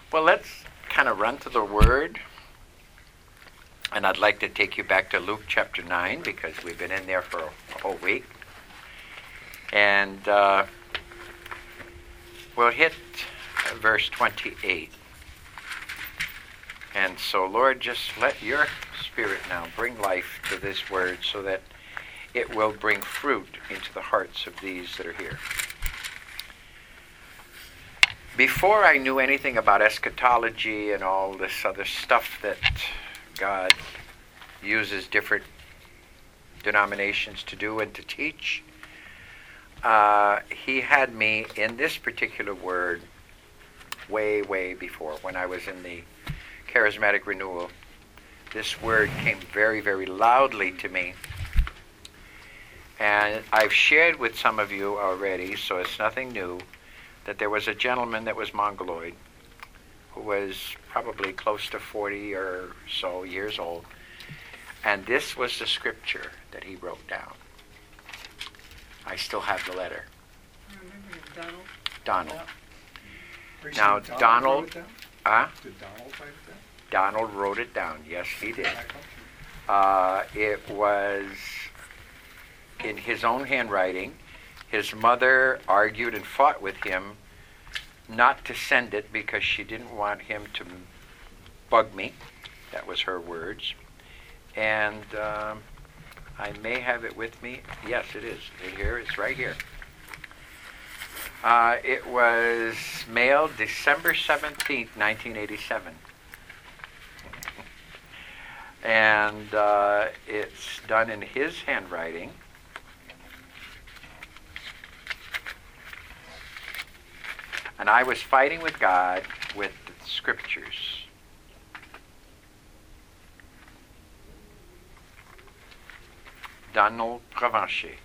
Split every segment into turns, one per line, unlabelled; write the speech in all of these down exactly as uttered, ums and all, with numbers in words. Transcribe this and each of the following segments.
Well, let's kind of run to the Word. And I'd like to take you back to Luke chapter nine because we've been in there for a whole week. And uh, we'll hit verse twenty-eight. And so, Lord, just let your Spirit now bring life to this Word so that it will bring fruit into the hearts of these that are here. Before I knew anything about eschatology and all this other stuff that God uses different denominations to do and to teach, uh, he had me in this particular word way, way before. When I was in the charismatic renewal, this word came very, very loudly to me. And I've shared with some of you already, so it's nothing new, that there was a gentleman that was Mongoloid who was probably close to forty or so years old. And this was the scripture that he wrote down. I still have the letter.
I remember Donald.
Donald.
Yeah.
Now,
Donald
Donald,
wrote it down?
huh?
Did Donald write it down?
Donald wrote it down. Yes, he did.
Back up.
Uh, it was in his own handwriting. His mother argued and fought with him not to send it because she didn't want him to bug me. That was her words. And um, I may have it with me. Yes, it is. Here, it's right here. Uh, it was mailed December seventeenth, nineteen eighty-seven. And uh, it's done in his handwriting. And I was fighting with God with the scriptures. Donald Provencher.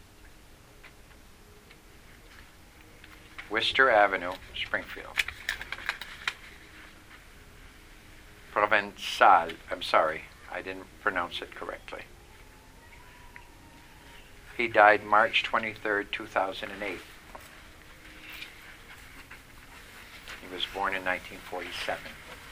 Worcester Avenue, Springfield. Provençal. I'm sorry, I didn't pronounce it correctly. He died March twenty-third, two thousand eight. He was born in nineteen forty-seven.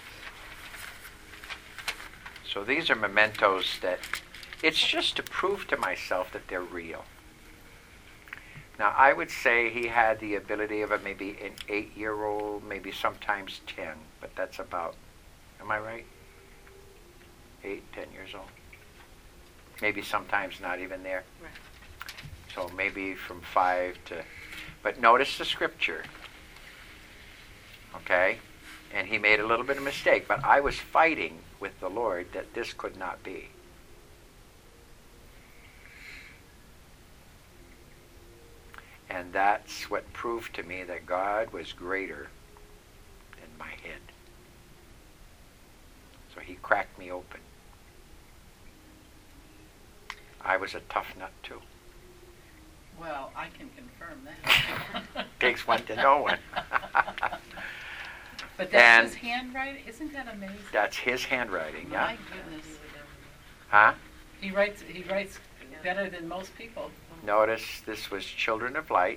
So these are mementos that, it's just to prove to myself that they're real. Now, I would say he had the ability of a, maybe an eight-year-old, maybe sometimes ten, but that's about, am I right? Eight, ten years old. Maybe sometimes not even there.
Right.
So maybe from five to, but notice the scripture. Okay? And he made a little bit of mistake, but I was fighting with the Lord that this could not be. And that's what proved to me that God was greater than my head. So he cracked me open. I was a tough nut too.
Well, I can confirm that.
Takes one to know one.
But that's
And
his handwriting? Isn't that amazing?
That's his handwriting, yeah?
My goodness.
Huh?
He writes, he writes better than most people.
Notice this was Children of Light,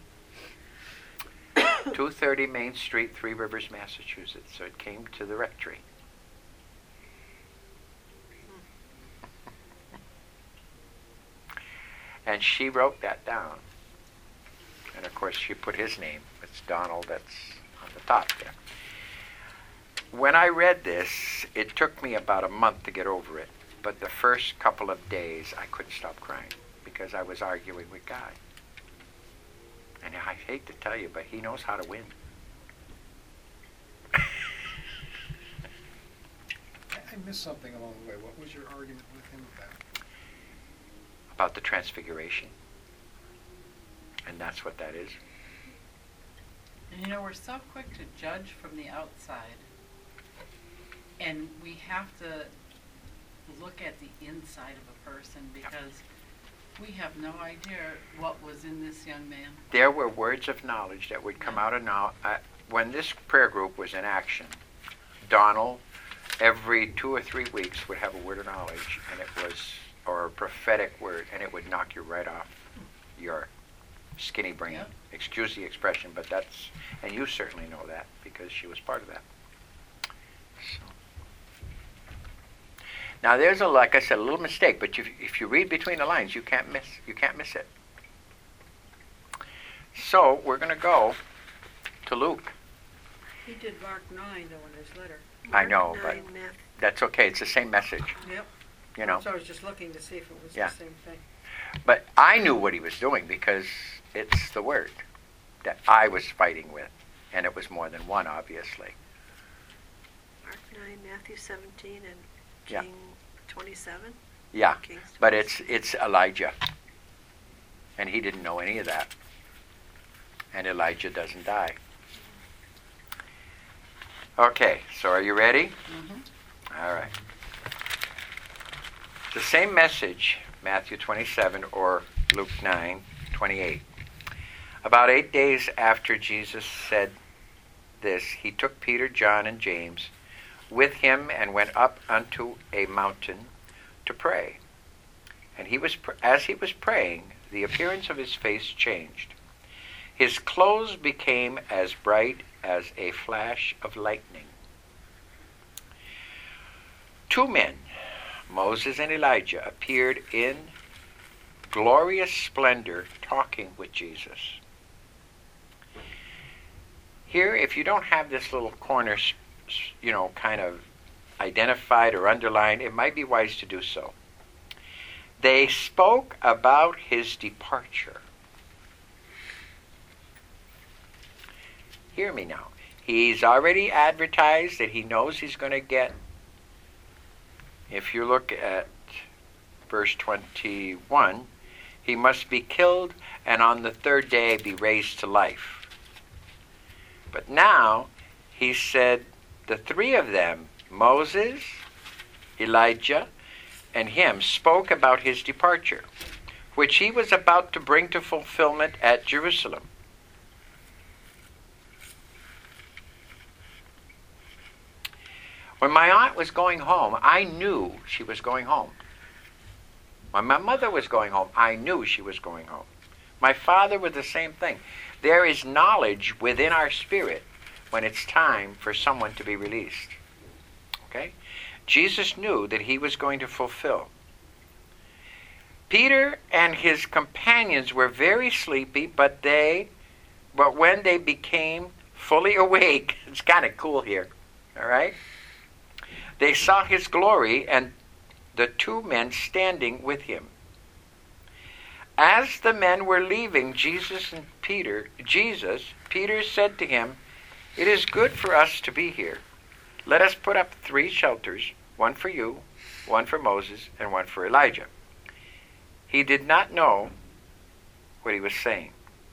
two thirty Main Street, Three Rivers, Massachusetts. So it came to the rectory. And she wrote that down. And of course she put his name. It's Donald, that's on the top there. When I read this, it took me about a month to get over it. But the first couple of days, I couldn't stop crying because I was arguing with God. And I hate to tell you, but he knows how to win.
I I missed something along the way. What was your argument with him about?
About the transfiguration. And that's what that is.
And you know, we're so quick to judge from the outside. And we have to look at the inside of a person because we have no idea what was in this young man.
There were words of knowledge that would come out of now. Uh, when this prayer group was in action, Donald, every two or three weeks, would have a word of knowledge, and it was, or a prophetic word, and it would knock you right off your skinny brain.
Yep.
Excuse the expression, but that's, and you certainly know that because she was part of that. Now there's a, like I said, a little mistake, but if, if you read between the lines, you can't miss, you can't miss it. So we're going to go to Luke.
He did Mark nine, though, in his letter.
I know,
Mark
but
nine, Math-
that's okay. It's the same message,
Yep.
you know.
So I was just looking to see if it was
Yeah.
the same thing.
But I knew what he was doing because it's the word that I was fighting with, and it was more than one, obviously.
Mark nine, Matthew seventeen, and
Yeah.
King twenty-seven?
Yeah,
Kings
but it's it's Elijah, and he didn't know any of that. And Elijah doesn't die. Okay, so are you ready?
Mm-hmm.
All right. The same message, Matthew twenty-seven or Luke nine twenty-eight. About eight days after Jesus said this, he took Peter, John, and James with him and went up unto a mountain to pray. And he was, as he was praying, the appearance of his face changed. His clothes became as bright as a flash of lightning. Two men, Moses and Elijah, appeared in glorious splendor talking with Jesus. Here, if you don't have this little corner, you know, kind of identified or underlined, it might be wise to do so. They spoke about his departure. Hear me now. He's already advertised that he knows he's going to get, if you look at verse twenty-one, he must be killed and on the third day be raised to life. But now he said the three of them, Moses, Elijah, and him, spoke about his departure, which he was about to bring to fulfillment at Jerusalem. When my aunt was going home, I knew she was going home. When my mother was going home, I knew she was going home. My father was the same thing. There is knowledge within our spirit when it's time for someone to be released. Okay? Jesus knew that he was going to fulfill. Peter and his companions were very sleepy, but they, but when they became fully awake, it's kind of cool here, all right? They saw his glory and the two men standing with him. As the men were leaving Jesus and Peter, Jesus, Peter said to him, "It is good for us to be here. Let us put up three shelters, one for you, one for Moses, and one for Elijah." He did not know what he was saying.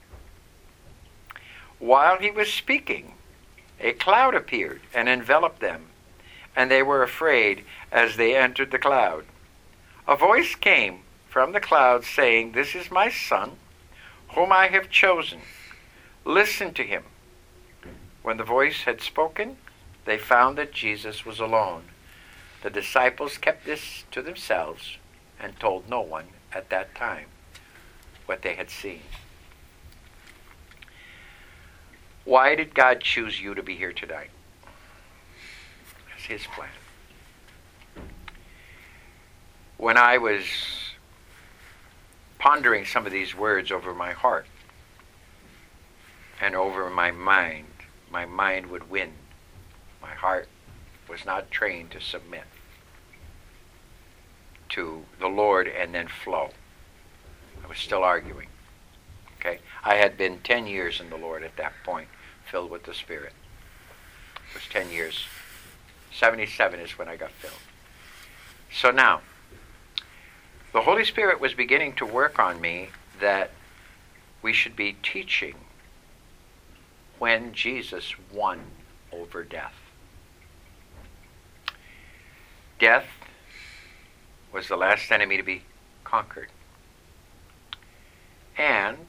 While he was speaking, a cloud appeared and enveloped them, and they were afraid as they entered the cloud. A voice came from the cloud saying, "This is my son, whom I have chosen. Listen to him." When the voice had spoken, they found that Jesus was alone. The disciples kept this to themselves and told no one at that time what they had seen. Why did God choose you to be here tonight? It's his plan. When I was pondering some of these words over my heart and over my mind, my mind would win. My heart was not trained to submit to the Lord and then flow. I was still arguing. Okay? I had been ten years in the Lord at that point, filled with the Spirit. It was ten years. seventy-seven is when I got filled. So now, the Holy Spirit was beginning to work on me that we should be teaching when Jesus won over death. Death was the last enemy to be conquered. And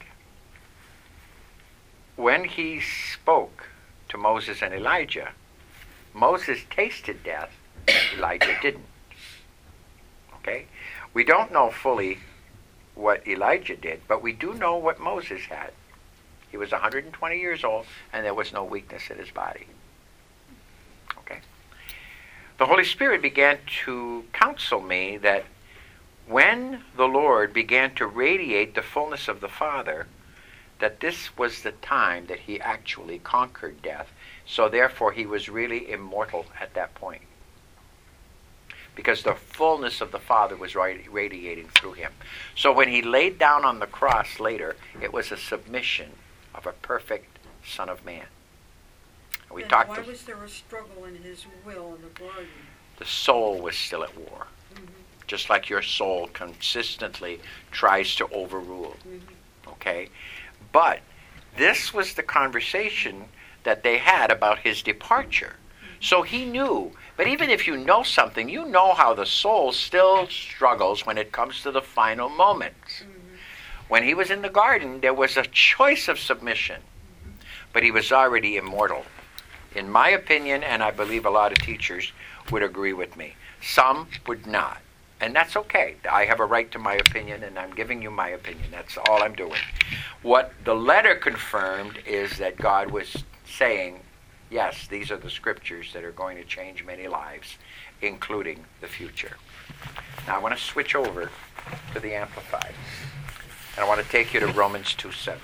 when he spoke to Moses and Elijah, Moses tasted death, Elijah didn't. Okay? We don't know fully what Elijah did, but we do know what Moses had. He was one hundred twenty years old, and there was no weakness in his body. Okay? the Holy Spirit began to counsel me that when the Lord began to radiate the fullness of the Father, that this was the time that he actually conquered death. So therefore he was really immortal at that point, because the fullness of the Father was radiating through him. So when he laid down on the cross later, it was a submission of a perfect Son of Man. And we
And
talked.
why
to,
was there a struggle in his will in the garden?
the soul was still at war,
Mm-hmm.
just like your soul consistently tries to overrule.
Mm-hmm.
Okay, but this was the conversation that they had about his departure. So he knew. But even if you know something, you know how the soul still struggles when it comes to the final moments.
Mm-hmm.
When he was in the garden, there was a choice of submission, but he was already immortal. In my opinion, and I believe a lot of teachers would agree with me. Some would not. And that's okay. I have a right to my opinion, and I'm giving you my opinion. That's all I'm doing. What the letter confirmed is that God was saying, yes, these are the scriptures that are going to change many lives, including the future. Now I want to switch over to the Amplified. And I want to take you to Romans two seven.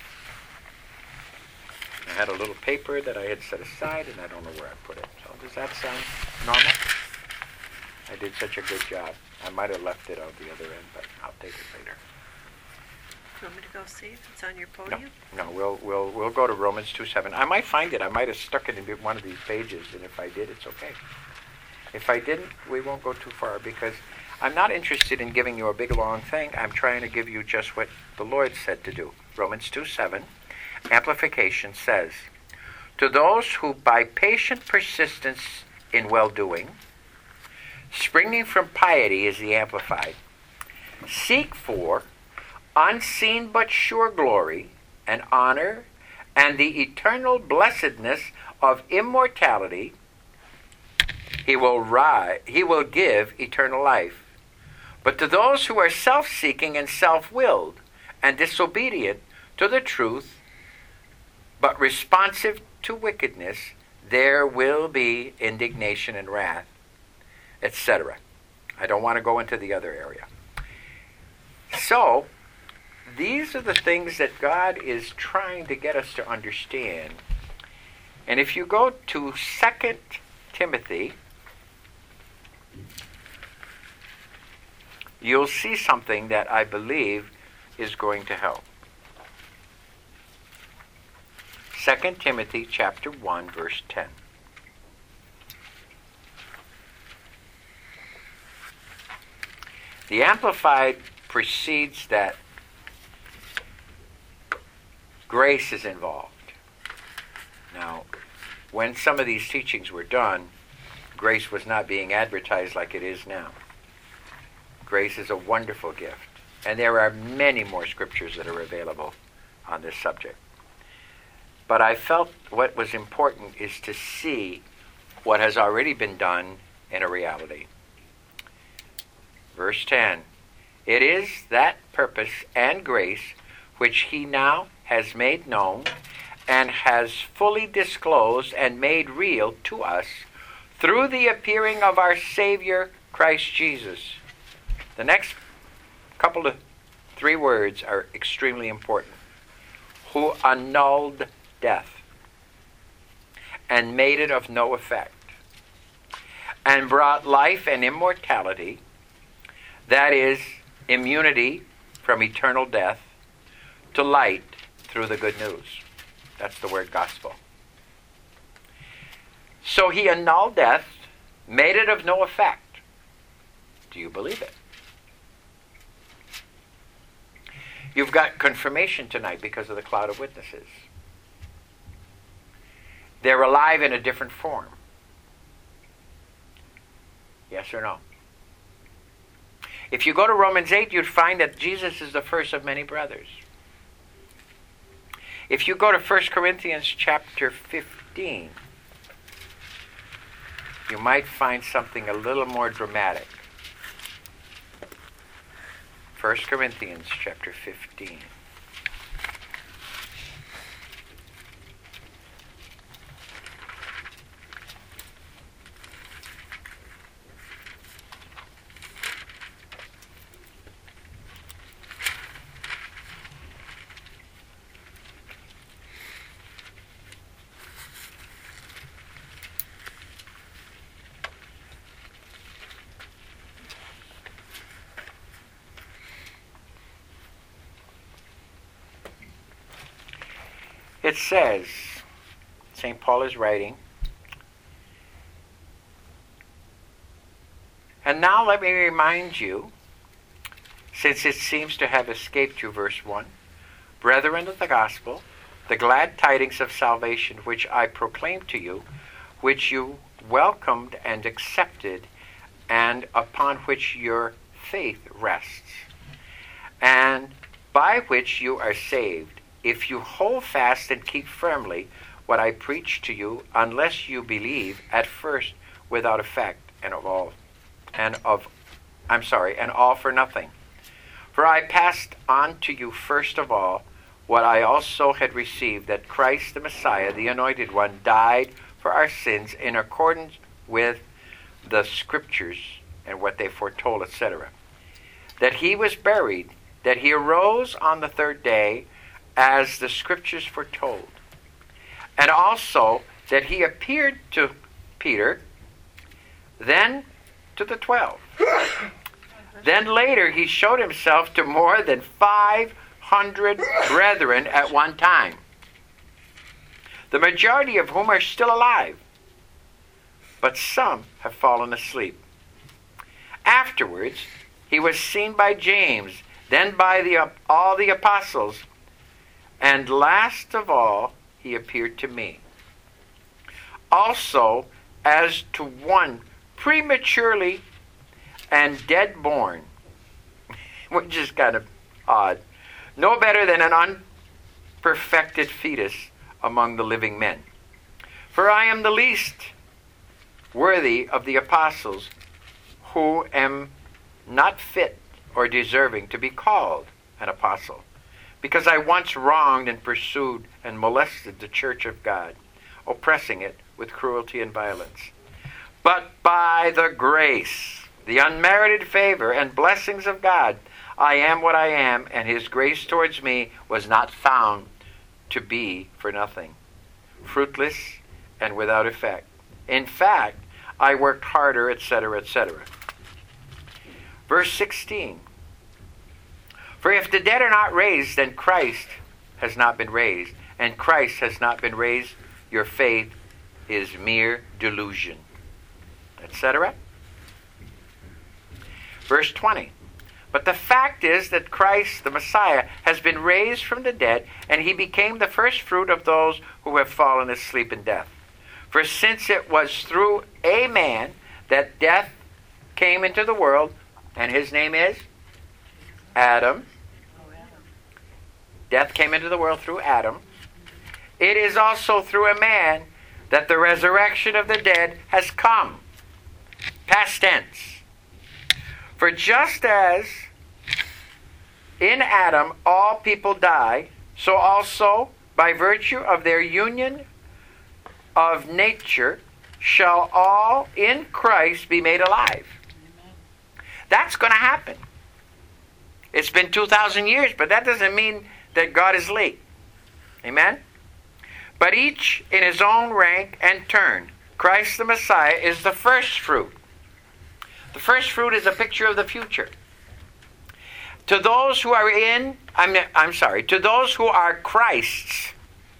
I had a little paper that I had set aside, and I don't know where I put it. So does that sound normal? I did such a good job. I might have left it out the other end, but I'll take it later.
You want me to go see if it's on your
No,
podium?
no, we'll we'll we'll go to Romans two seven. I might find it. I might have stuck it in one of these pages, and if I did, it's okay. If I didn't, we won't go too far, because I'm not interested in giving you a big long thing. I'm trying to give you just what the Lord said to do. Romans two seven, Amplification says, "To those who by patient persistence in well-doing, springing from piety," is the Amplified, "seek for unseen but sure glory and honor and the eternal blessedness of immortality, he will rise, he will give eternal life. But to those who are self-seeking and self-willed and disobedient to the truth, but responsive to wickedness, there will be indignation and wrath," et cetera. I don't want to go into the other area. So, these are the things that God is trying to get us to understand. And if you go to Second Timothy, you'll see something that I believe is going to help. Second Timothy chapter one, verse ten. The Amplified precedes that grace is involved. Now, when some of these teachings were done, grace was not being advertised like it is now. Grace is a wonderful gift. And there are many more scriptures that are available on this subject. But I felt what was important is to see what has already been done in a reality. Verse ten, "It is that purpose and grace which he now has made known and has fully disclosed and made real to us through the appearing of our Savior Christ Jesus." The next couple of three words are extremely important. "Who annulled death and made it of no effect, and brought life and immortality," that is, immunity from eternal death, "to light through the good news." That's the word gospel. So he annulled death, made it of no effect. Do you believe it? You've got confirmation tonight because of the cloud of witnesses. They're alive in a different form. Yes or no? If you go to Romans eight, you'd find that Jesus is the first of many brothers. If you go to First Corinthians chapter fifteen, you might find something a little more dramatic. First Corinthians chapter fifteen. it says, Saint Paul is writing, and now let me remind you, since it seems to have escaped you, verse one, brethren of the gospel, the glad tidings of salvation which I proclaimed to you, which you welcomed and accepted, and upon which your faith rests, and by which you are saved, if you hold fast and keep firmly what I preached to you, unless you believe at first without effect, and of all, and of, I'm sorry, and all for nothing. For I passed on to you first of all what I also had received, that Christ the Messiah, the Anointed One, died for our sins in accordance with the Scriptures and what they foretold, et cetera. That he was buried, that he arose on the third day, as the Scriptures foretold. And also that he appeared to Peter, then to the twelve. Then later he showed himself to more than five hundred brethren at one time, the majority of whom are still alive, but some have fallen asleep. Afterwards he was seen by James, then by the, all the apostles, and last of all he appeared to me. Also as to one prematurely and dead born, which is kind of odd, no better than an unperfected fetus among the living men. For I am the least worthy of the apostles, who am not fit or deserving to be called an apostle, because I once wronged and pursued and molested the church of God, oppressing it with cruelty and violence. But by the grace, the unmerited favor and blessings of God, I am what I am, and his grace towards me was not found to be for nothing, fruitless and without effect. In fact, I worked harder, et cetera, et cetera. Verse sixteen. For if the dead are not raised, then Christ has not been raised, and Christ has not been raised, your faith is mere delusion, et cetera. Verse twenty. But the fact is that Christ, the Messiah, has been raised from the dead, and he became the first fruit of those who have fallen asleep in death. For since it was through a man that death came into the world, and his name is Adam. Death came into the world through Adam. It is also through a man that the resurrection of the dead has come. Past tense. For just as in Adam all people die, so also by virtue of their union of nature shall all in Christ be made alive.
Amen.
That's going to happen. It's been two thousand years, but that doesn't mean that God is late. Amen? But each in his own rank and turn. Christ the Messiah is the first fruit. The first fruit is a picture of the future. To those who are in, I'm, I'm sorry, to those who are Christ's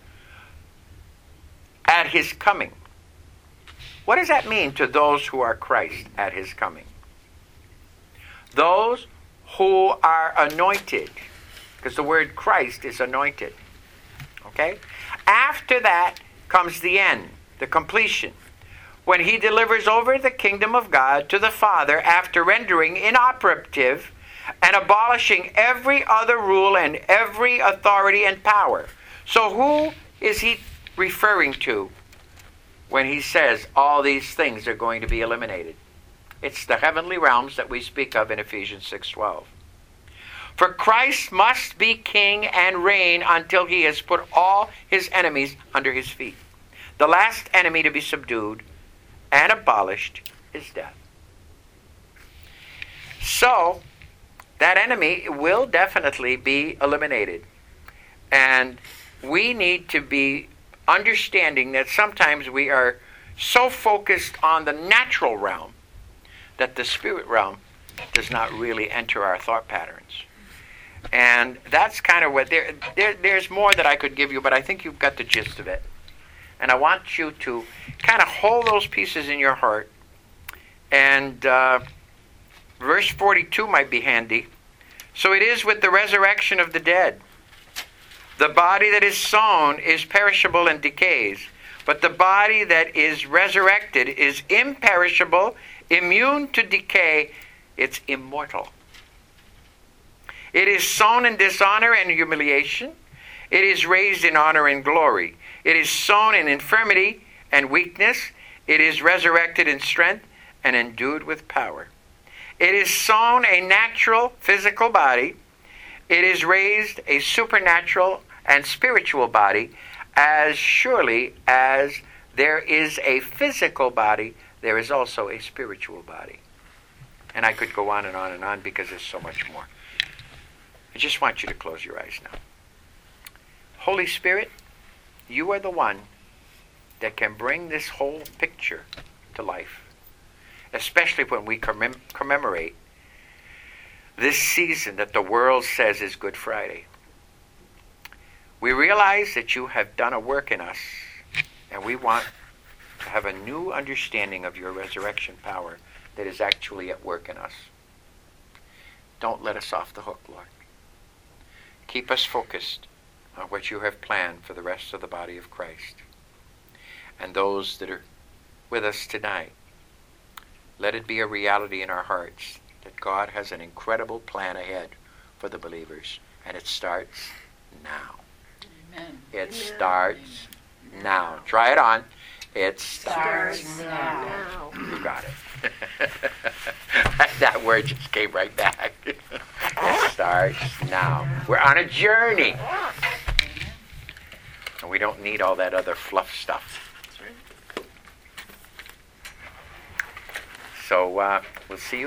at his coming. What does that mean, to those who are Christ at his coming? Those who are anointed, because the word Christ is anointed. Okay? After that comes the end, the completion, when he delivers over the kingdom of God to the Father after rendering inoperative and abolishing every other rule and every authority and power. So who is he referring to when he says all these things are going to be eliminated? It's the heavenly realms that we speak of in Ephesians six twelve. For Christ must be king and reign until he has put all his enemies under his feet. The last enemy to be subdued and abolished is death. So, that enemy will definitely be eliminated. And we need to be understanding that sometimes we are so focused on the natural realm that the spirit realm does not really enter our thought patterns. And that's kind of what, there, there, there's more that I could give you, but I think you've got the gist of it. And I want you to kind of hold those pieces in your heart. And uh, verse forty-two might be handy. So it is with the resurrection of the dead. The body that is sown is perishable and decays, but the body that is resurrected is imperishable, immune to decay, it's immortal. It is sown in dishonor and humiliation. It is raised in honor and glory. It is sown in infirmity and weakness. It is resurrected in strength and endued with power. It is sown a natural physical body. It is raised a supernatural and spiritual body. As surely as there is a physical body, there is also a spiritual body. And I could go on and on and on because there's so much more. I just want you to close your eyes now. Holy Spirit, you are the one that can bring this whole picture to life, especially when we commem- commemorate this season that the world says is Good Friday. We realize that you have done a work in us, and we want to have a new understanding of your resurrection power that is actually at work in us. Don't let us off the hook, Lord. Keep us focused on what you have planned for the rest of the body of Christ. And those that are with us tonight, let it be a reality in our hearts that God has an incredible plan ahead for the believers. And it starts now.
Amen.
It
Amen.
starts now. Try it on. It starts,
Starts
now.
You got it. That word just came right back. It starts now. We're on a journey. And we don't need all that other fluff stuff. So uh, we'll see you.